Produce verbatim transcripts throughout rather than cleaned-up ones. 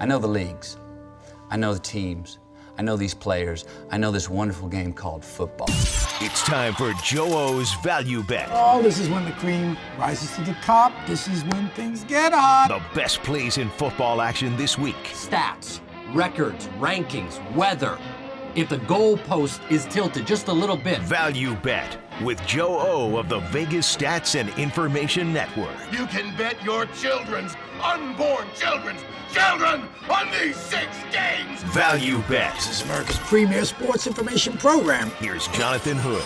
I know the leagues. I know the teams. I know these players. I know this wonderful game called football. It's time for Joe O's Value Bet. Oh, this is when the cream rises to the top. This is when things get hot. The best plays in football action this week. Stats, records, rankings, weather. If the goalpost is tilted just a little bit. Value Bet with Joe O of the Vegas Stats and Information Network. You can bet your children's, unborn children's, children on these six games. Value Bet. This is America's premier sports information program. Here's Jonathan Hood.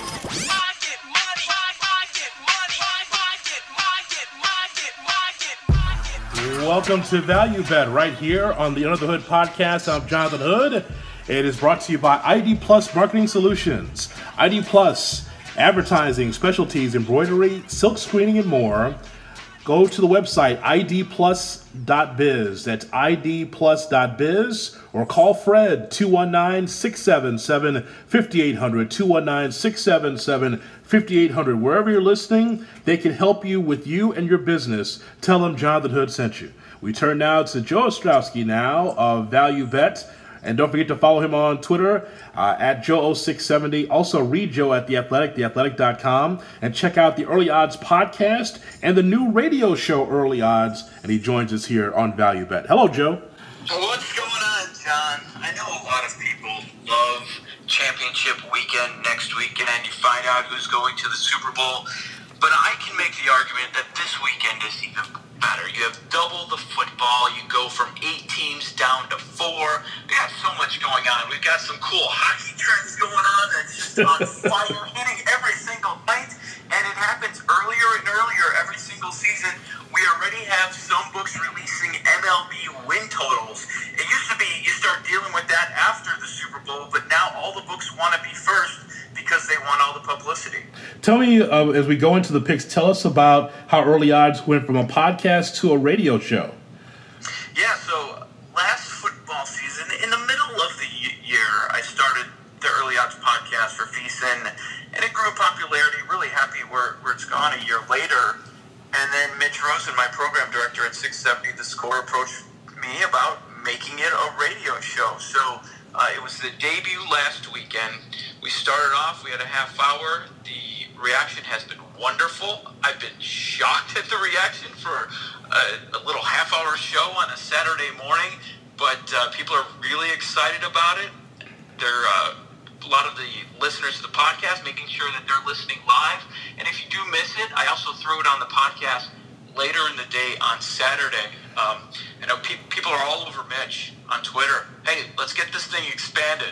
Welcome to Value Bet right here on the Under the Hood podcast. I'm Jonathan Hood. It is brought to you by I D Plus Marketing Solutions. I D Plus, advertising, specialties, embroidery, silk screening, and more. Go to the website I D plus dot biz. That's I D plus dot biz. Or call Fred, two one nine, six seven seven, five eight zero zero, two one nine, six seven seven, five eight zero zero. Wherever you're listening, they can help you with you and your business. Tell them Jonathan Hood sent you. We turn now to Joe Ostrowski now of Value Bet. And don't forget to follow him on Twitter uh, at Joe O six seventy. Also read Joe at The Athletic, the athletic dot com. And check out the Early Odds podcast and the new radio show Early Odds. And he joins us here on Value Bet. Hello, Joe. What's going on, John? I know a lot of people love championship weekend next weekend. You find out who's going to the Super Bowl. But I can make the argument that this weekend is even better. You have double the football. You go from eight teams down to four. We got so much going on. We've got some cool hockey trends going on that's just on fire, hitting every single night. And it happens earlier and earlier every single season. We already have some books releasing M L B win totals. It used to be you start dealing with that after the Super Bowl, but now all the books want to be first because they want all the publicity. Tell me, uh, as we go into the picks, tell us about how Early Odds went from a podcast to a radio show. Yeah, so last football season, in the middle of the year, I started the Early Odds podcast for VSiN, and it grew in popularity. Really happy where, where it's gone a year later. And then Mitch Rosen, my program director at six seventy The Score, approached me about making it a radio show. So uh, it was the debut last weekend. We started off, we had a half hour. The reaction has been wonderful. I've been shocked at the reaction for a, a little half hour show on a Saturday morning, but uh, people are really excited about it. They're uh, a lot of the listeners to the podcast making sure that they're listening live. And if you do miss it, I also throw it on the podcast later in the day on Saturday. Um, I know pe- people are all over Mitch on Twitter. Hey, let's get this thing expanded.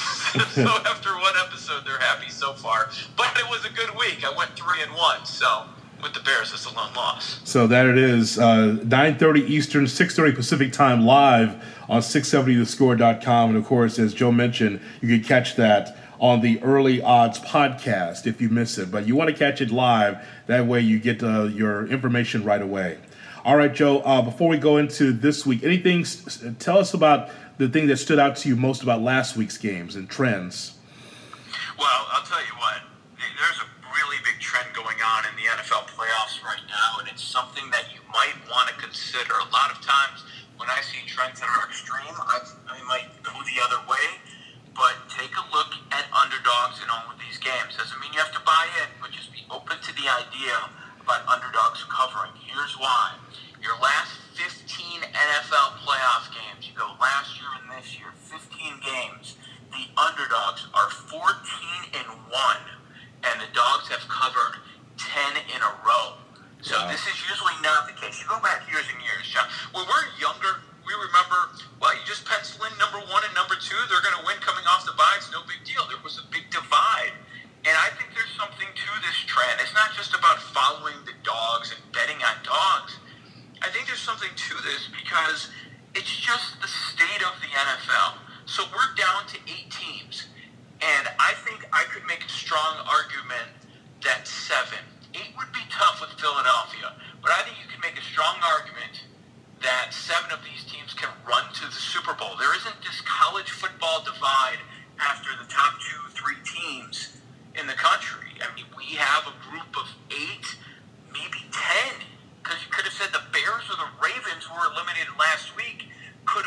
So after one episode, they're happy so far. But it was a good week. I went three and one. So with the Bears, it's a lone loss. So that it is, uh, nine thirty Eastern, six thirty Pacific time live on six seventy the score dot com. And of course, as Joe mentioned, you can catch that on the Early Odds podcast if you miss it. But you want to catch it live. That way you get uh, your information right away. All right, Joe, uh, before we go into this week, anything, tell us about the thing that stood out to you most about last week's games and trends. Well, I'll tell you what, there's a really big trend going on in the N F L playoffs right now, and it's something that you might want to consider. A lot of times when I see trends that are extreme, I, I might go the other way, but take a look at underdogs in all of these games. Doesn't mean you have to buy in, but just be open to the idea about underdogs covering. Here's why. Your last fifteen N F L playoff games, you go last year and this year, fifteen games, the underdogs are fourteen and one, and the dogs have covered ten in a row. So wow. This is usually not the case. You go back years and years, John. When we're younger, we remember, well, you just pencil in number one and number two, they're going to win coming off the bye. It's no big deal. There was a big divide. And I think there's something to this trend. It's not just about following the dogs and betting on dogs. I think there's something to this because it's just the state of the N F L. So we're down to eight teams. And I think I could make a strong argument that seven. Eight would be tough with Philadelphia. But I think you can make a strong argument that seven of these teams can run to the Super Bowl. There isn't this college football divide after the top two, three teams in the country. I mean, we have a group of eight, maybe ten, because you could have said the Bears or the Ravens, who were eliminated last week, could have made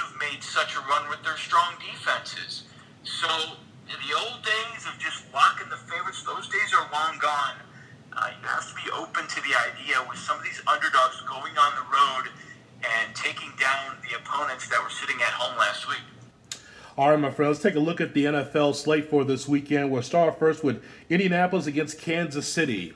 made such a run with their strong defenses. So the old days of just locking the favorites, those days are long gone. Uh, you have to be open to the idea with some of these underdogs going on the road and taking down the opponents that were sitting at home last week. All right, my friends, let's take a look at the N F L slate for this weekend. We'll start first with Indianapolis against Kansas City.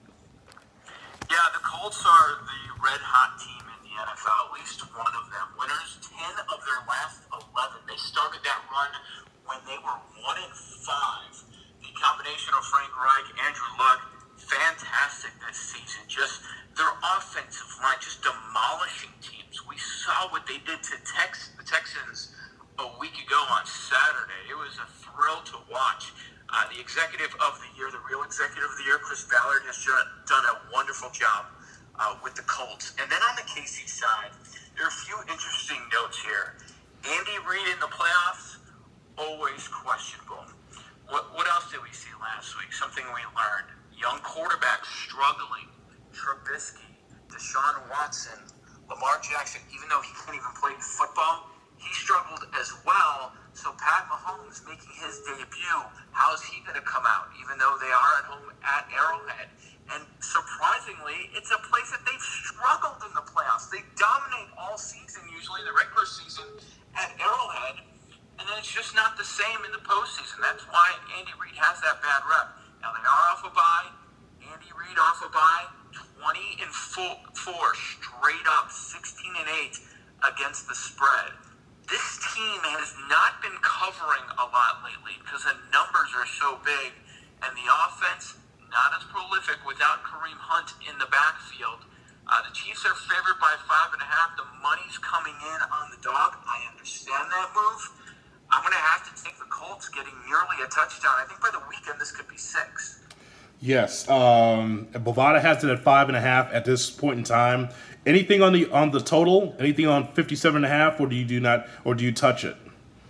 Yeah, the Colts are the red-hot team in the N F L, at least one of them. Winners ten of their last eleven. They started that run when they were one and five. The combination of Frank Reich, Andrew Luck, fantastic this season. Just their offensive line, just demolishing teams. We saw what they did to Tex, the Texans a week ago on Saturday. It was a thrill to watch. Uh, the executive of the year, the real executive of the year, Chris Ballard, has done a wonderful job uh, with the Colts. And then on the K C side, there are a few interesting notes here. Andy Reid in the playoffs, always questionable. What, what else did we see last week? Something we learned. Young quarterbacks struggling. Trubisky, Deshaun Watson, Lamar Jackson, even though he can't even play football, he struggled as well. So Pat Mahomes making his debut, how is he going to come out, even though they are at home at Arrowhead? And surprisingly, it's a place that they've struggled in the playoffs. They dominate all season, usually the regular season, at Arrowhead, and then it's just not the same in the postseason. That's why Andy Reid has that bad rep. Now they are off a bye. Andy Reid off a bye. twenty and four straight up, sixteen and eight against the spread. This team has not been covering a lot lately because the numbers are so big, and the offense not as prolific without Kareem Hunt in the backfield. Uh, the Chiefs are favored by five and a half. The money's coming in on the dog. I understand that move. I'm going to have to take the Colts getting nearly a touchdown. I think by the weekend this could be six. Yes, um, Bovada has it at five and a half at this point in time. Anything on the on the total? Anything on fifty-seven and a half, or do you do not, or do you touch it?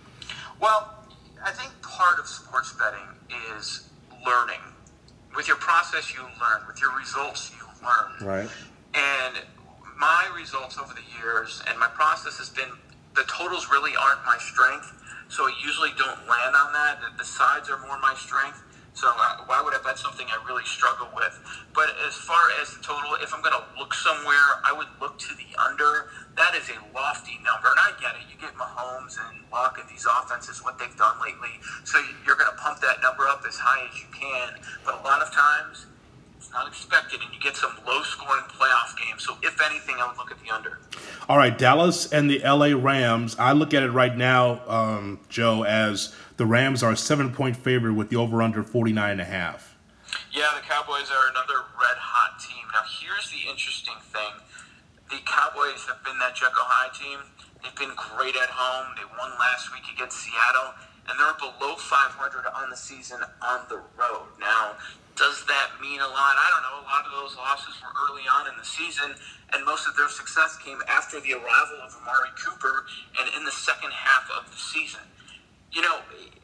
Well, I think part of sports betting is learning. With your process, you learn. With your results, you learn. Right. And my results over the years, and my process has been, the totals really aren't my strength, so I usually don't land on that. The, the sides are more my strength. So uh, why would I bet something I really struggle with? But as far as the total, if I'm going to look somewhere, I would look to the under. That is a lofty number, and I get it. You get Mahomes and Luck and these offenses, what they've done lately. So you're going to pump that number up as high as you can. But a lot of times, it's not expected, and you get some low-scoring playoff games. So if anything, I would look at the under. All right, Dallas and the L A Rams. I look at it right now, um, Joe, as the Rams are a seven-point favorite with the over-under forty-nine and a half. Yeah, the Cowboys are another red-hot team. Now, here's the interesting thing. The Cowboys have been that Jekyll High team. They've been great at home. They won last week against Seattle, and they're below five hundred on the season on the road. Now, does that mean a lot? I don't know. A lot of those losses were early on in the season, and most of their success came after the arrival of Amari Cooper and in the second half of the season. You know,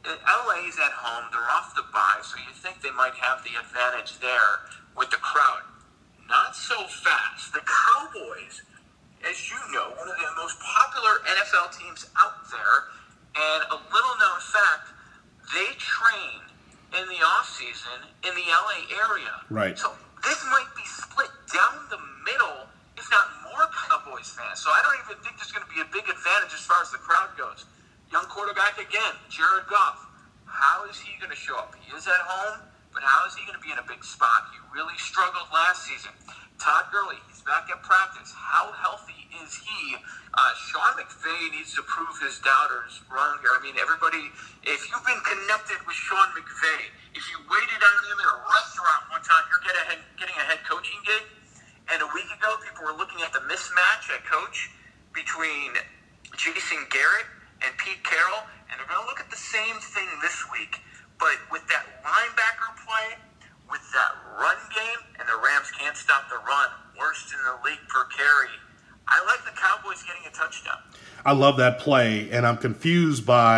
L A is at home. They're off the bye, so you think they might have the advantage there with the crowd. Not so fast. The Cowboys, as you know, one of the most popular N F L teams out there, and a little-known fact, they train in the offseason in the L A area. Right. So this might be split down the middle, if not more Cowboys fans. So I don't even think there's going to be a big advantage as far as the crowd goes. Young quarterback again, Jared Goff. How is he going to show up? He is at home, but how is he going to be in a big spot? He really struggled last season. Todd Gurley, he's back at practice. How healthy is he? Uh, Sean McVay needs to prove his doubters wrong here. I mean, everybody, if you've been connected with Sean McVay, if you waited on him in a restaurant one time, you're getting a head, getting a head coaching gig. And a week ago, people were looking at the mismatch at coach between Jason Garrett and Pete Carroll, and they're going to look at the same thing this week. But with that linebacker play, with that run game, and the Rams can't stop the run, worst in the league per carry, I like the Cowboys getting a touchdown. I love that play, and I'm confused by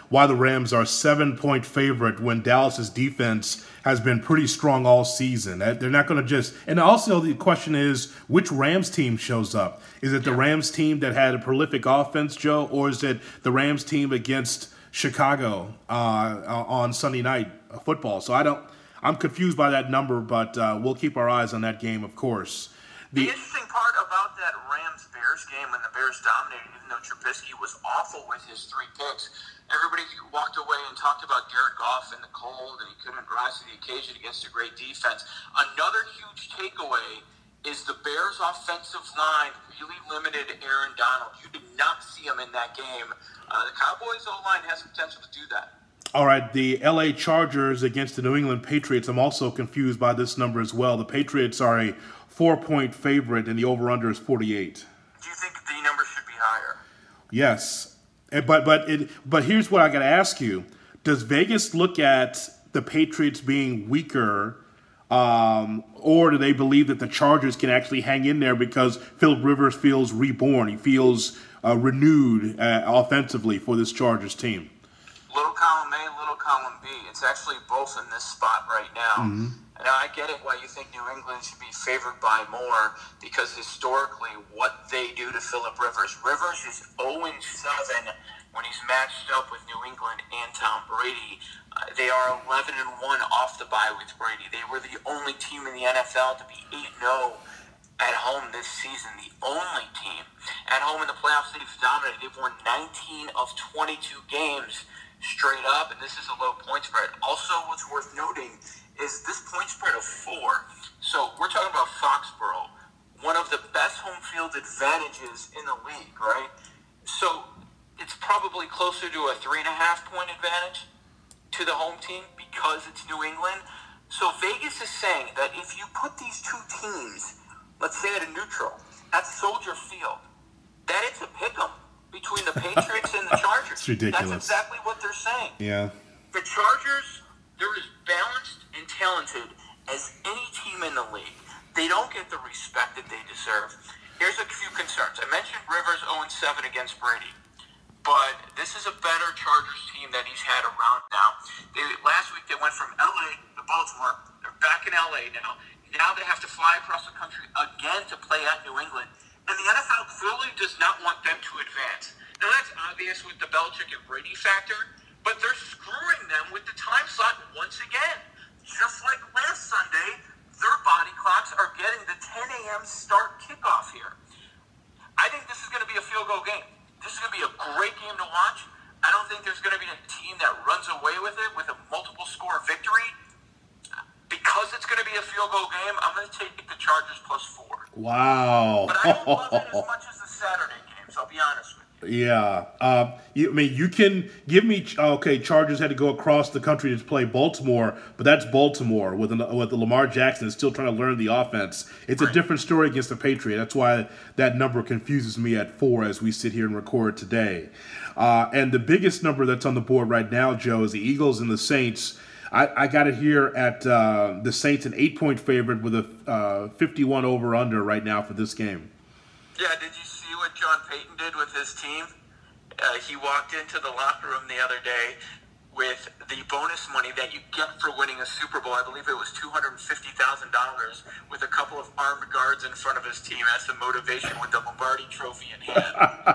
why the Rams are seven-point favorite when Dallas's defense has been pretty strong all season. They're not going to just – and also the question is, which Rams team shows up? Is it the Rams team that had a prolific offense, Joe, or is it the Rams team against Chicago uh, on Sunday night football? So I don't – I'm confused by that number, but uh, we'll keep our eyes on that game, of course. The, the interesting part about that Rams-Bears game when the Bears dominated, even though Trubisky was awful with his three picks, everybody walked away and talked about Jared Goff in the cold and he couldn't rise to the occasion against a great defense. Another huge takeaway is the Bears' offensive line really limited Aaron Donald. You did not see him in that game. Uh, the Cowboys' O-line has the potential to do that. All right, the L A Chargers against the New England Patriots. I'm also confused by this number as well. The Patriots are a four-point favorite, and the over-under is forty-eight. Do you think the number should be higher? Yes, but but it but here's what I got to ask you: does Vegas look at the Patriots being weaker, um, or do they believe that the Chargers can actually hang in there because Philip Rivers feels reborn? He feels uh, renewed uh, offensively for this Chargers team. Little column A, little column B. It's actually both in this spot right now. Mm-hmm. And I get it why you think New England should be favored by more, because historically what they do to Philip Rivers. Rivers is oh and seven when he's matched up with New England and Tom Brady. Uh, they are eleven and one off the bye with Brady. They were the only team in the N F L to be eight and oh at home this season. The only team at home in the playoffs they've dominated. They've won nineteen of twenty-two games straight up, and this is a low point spread. Also, what's worth noting is this point spread of four. So we're talking about Foxborough, one of the best home field advantages in the league, right? So it's probably closer to a three and a half point advantage to the home team because it's New England. So Vegas is saying that if you put these two teams, let's say at a neutral, at Soldier Field, that it's a pick-em between the Patriots and the Chargers. It's ridiculous. That's exactly what they're saying. Yeah. The Chargers, they're as balanced and talented as any team in the league. They don't get the respect that they deserve. Here's a few concerns. I mentioned Rivers oh and seven against Brady, but this is a better Chargers team that he's had around now. They, last week they went from L A to Baltimore. They're back in L A now. Now they have to fly across the country again to play at New England. And the N F L clearly does not want them to advance. Now, that's obvious with the Belichick and Brady factor, but they're screwing them with the time slot once again. Just like last Sunday, their body clocks are getting the ten a.m. start kickoff here. I think this is going to be a field goal game. This is going to be a great game to watch. I don't think there's going to be a team that runs away with it with a multiple score victory. Because it's going to be a field goal game, I'm going to take the Chargers plus four. Wow. But I don't love it as much as the Saturday games, I'll be honest with you. Yeah. Uh, you, I mean, you can give me, okay, Chargers had to go across the country to play Baltimore, but that's Baltimore with, an, with Lamar Jackson still trying to learn the offense. It's right. A different story against the Patriots. That's why that number confuses me at four as we sit here and record today. Uh, and the biggest number that's on the board right now, Joe, is the Eagles and the Saints. I, I got it here at uh, the Saints, an eight-point favorite with a uh, fifty-one over-under right now for this game. Yeah, did you see what John Payton did with his team? Uh, he walked into the locker room the other day with the bonus money that you get for winning a Super Bowl. I believe it was two hundred fifty thousand dollars with a couple of armed guards in front of his team as some motivation with the Lombardi trophy in hand.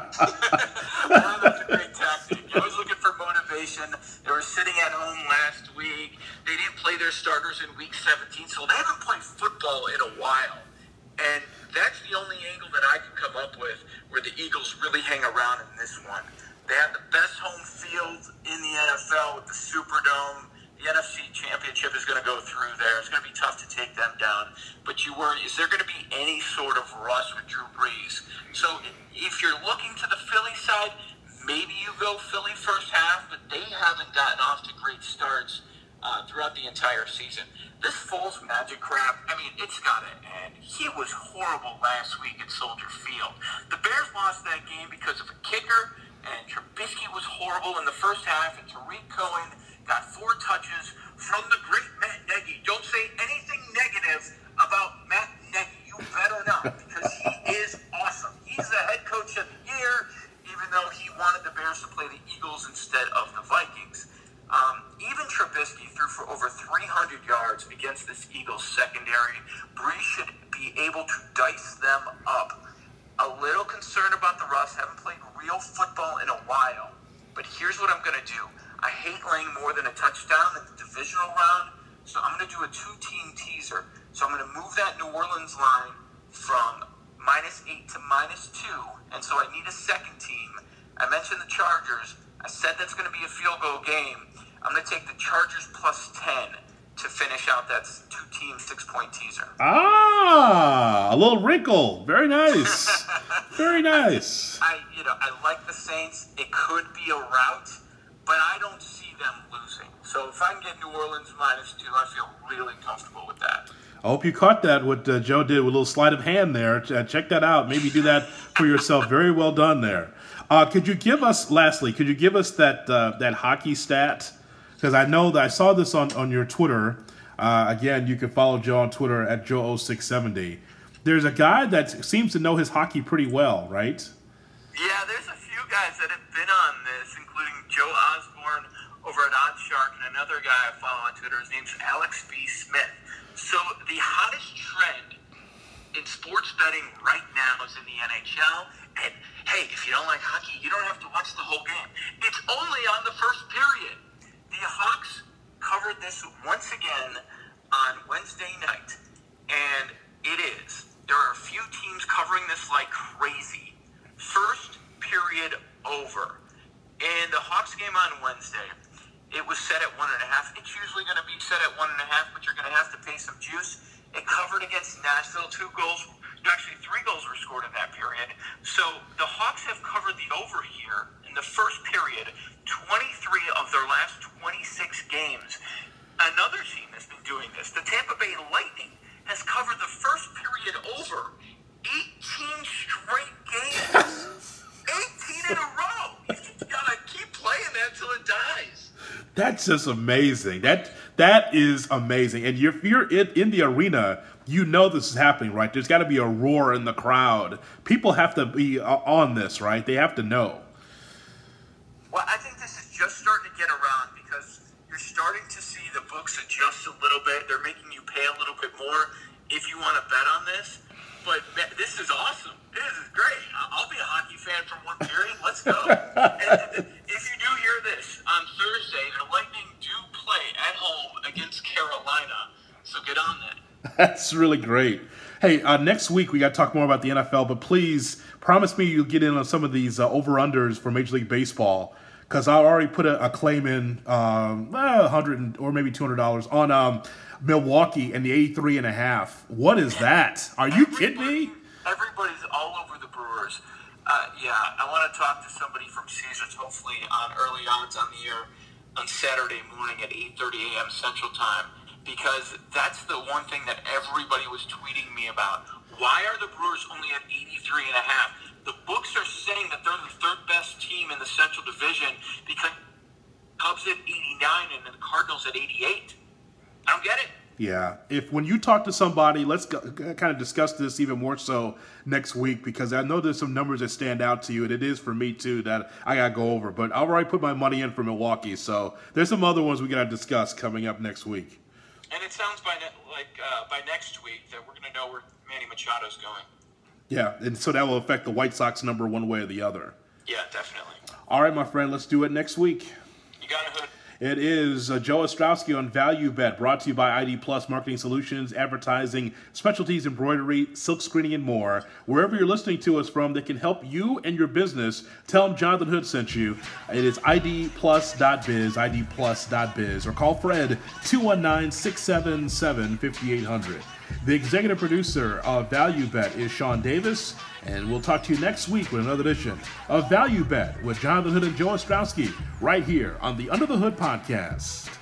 Well, that's a great tactic. You're always looking for motivation. They were sitting at home last week. They didn't play their starters in week seventeen, so they haven't played football in a while. And that's the only angle that I can come up with where the Eagles really hang around in this one. They have the best home field in the N F L with the Superdome. The N F C Championship is going to go through there. It's going to be tough to take them down. But you worry, is there going to be any sort of rush with Drew Brees? So if you're looking to the Philly side, maybe you go Philly first half, but they haven't gotten off to great starts uh, throughout the entire season. This Foles magic crap, I mean, it's got to end. He was horrible last week at Soldier Field. The Bears lost that game because of a kicker, and Trubisky was horrible in the first half, and Tariq Cohen got four touches from the great Matt Nagy. Don't say anything negative about Matt Nagy. You better not, because he is awesome. He's the head coach of the year, even though he wanted the Bears to play the Eagles instead of the Vikings. Um, even Trubisky threw for over three hundred yards against this Eagles secondary. Brees should be able to dice them up. A little concerned about the Russ. Haven't played real football in a while. But here's what I'm going to do. I hate laying more than a touchdown in the divisional round, so I'm going to do a two-team teaser. So I'm going to move that New Orleans line from minus eight to minus two, and so I need a second team. I mentioned the Chargers. I said that's going to be a field goal game. I'm going to take the Chargers plus ten to finish out that two-team six-point teaser. Ah, a little wrinkle. Very nice. Very nice. I, you know, I like the Saints. It could be a rout, but I don't see them losing. So if I can get New Orleans minus two, I feel really comfortable with that. I hope you caught that, what uh, Joe did with a little sleight of hand there. Uh, check that out. Maybe do that for yourself. Very well done there. Uh, could you give us, lastly, could you give us that uh, that hockey stat? Because I know that I saw this on, on your Twitter. Uh, again, you can follow Joe on Twitter at Joe oh six seventy. There's a guy that seems to know his hockey pretty well, right? Yeah, there's a few guys that have been on this, including Joe Osborne over at Oddshark, and another guy I follow on Twitter. His name's Alex B. Smith. So the hottest trend in sports betting right now is in the N H L. And hey, if you don't like hockey, you don't have to watch the whole game. It's only on the first period. The Hawks covered this once again on Wednesday night, and it is. There are a few teams covering this like crazy. First period over. In the Hawks game on Wednesday, it was set at one and a half. It's usually going to be set at one and a half, but you're going to have to pay some juice. It covered against Nashville. Two goals, actually three goals were scored in that period. So the Hawks have covered the over here in the first period, twenty-three of their last twenty-six games. Another team has been doing this. The Tampa Bay Lightning has covered the first period over eighteen straight games. eighteen in a row. You gotta keep playing that till it dies. That's just amazing. That that is amazing. And if you're in, in the arena, you know this is happening, right? There's got to be a roar in the crowd. People have to be on this, right? They have to know. Well, I think this is just starting to get around because you're starting to see the books adjust a little bit. They're making you pay a little bit more if you want to bet on this. But this is awesome. This is great. I'll be a hockey fan from one period. Let's go. And if you do hear this, on Thursday, the Lightning do play at home against Carolina. So get on that. That's really great. Hey, uh, next week we got to talk more about the N F L, but please promise me you'll get in on some of these uh, over-unders for Major League Baseball, because I already put a, a claim in, um, uh, one hundred or maybe two hundred dollars on um, Milwaukee and the eighty-three and a half. What is that? Are you kidding me? Everybody's all over the Brewers. Uh, yeah, I want to talk to somebody from Caesars, hopefully on early odds on the air on Saturday morning at eight thirty a.m. Central Time, because that's the one thing that everybody was tweeting me about. Why are the Brewers only at eighty-three and a half? The books are saying that they're the third best team in the Central Division because Cubs at eighty-nine and the Cardinals at eighty-eight. I don't get it. Yeah, if when you talk to somebody, let's go, kind of discuss this even more so next week, because I know there's some numbers that stand out to you, and it is for me too that I got to go over. But I already put my money in for Milwaukee, so there's some other ones we got to discuss coming up next week. And it sounds by ne- like uh, by next week that we're going to know where Manny Machado's going. Yeah, and so that will affect the White Sox number one way or the other. Yeah, definitely. All right, my friend, let's do it next week. You got it, Hood. It is uh, Joe Ostrowski on Value Bet, brought to you by I D Plus Marketing Solutions, advertising, specialties, embroidery, silk screening, and more. Wherever you're listening to us from that can help you and your business, tell them Jonathan Hood sent you. It is I D plus dot biz, I D plus dot biz, or call Fred, two one nine, six seven seven, five eight zero zero. The executive producer of Value Bet is Sean Davis, and we'll talk to you next week with another edition of Value Bet with Jonathan Hood and Joe Ostrowski right here on the Under the Hood podcast.